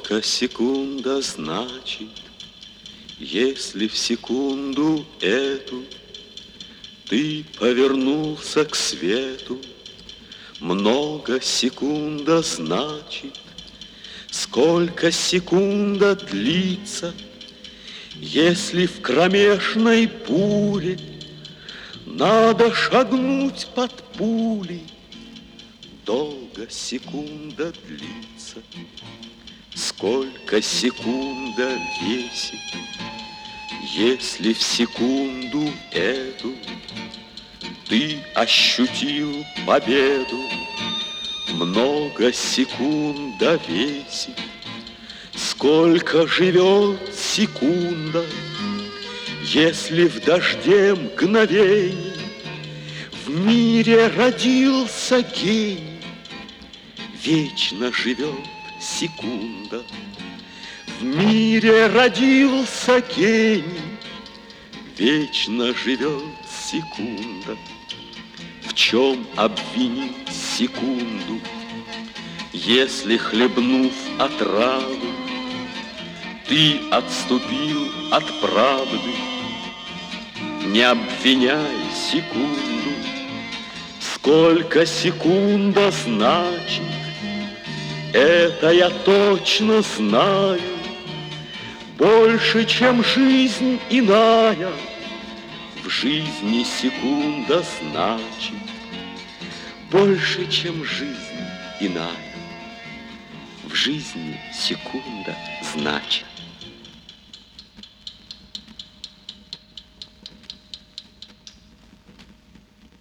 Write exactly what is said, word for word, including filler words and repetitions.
Сколько секунда значит, если в секунду эту ты повернулся к свету? Много секунда значит, сколько секунда длится, если в кромешной буре надо шагнуть под пули. Долго секунда длится, сколько секунда весит, если в секунду эту ты ощутил победу. Много секунда весит, сколько живет секунда, если в дожде мгновений в мире родился гений. Вечно живет секунда, в мире родился гений. Вечно живет секунда. В чем обвинить секунду, если, хлебнув отравы, ты отступил от правды? Не обвиняй секунду, сколько секунда значит, это я точно знаю. Больше, чем жизнь иная, в жизни секунда значит. Больше, чем жизнь иная, в жизни секунда значит.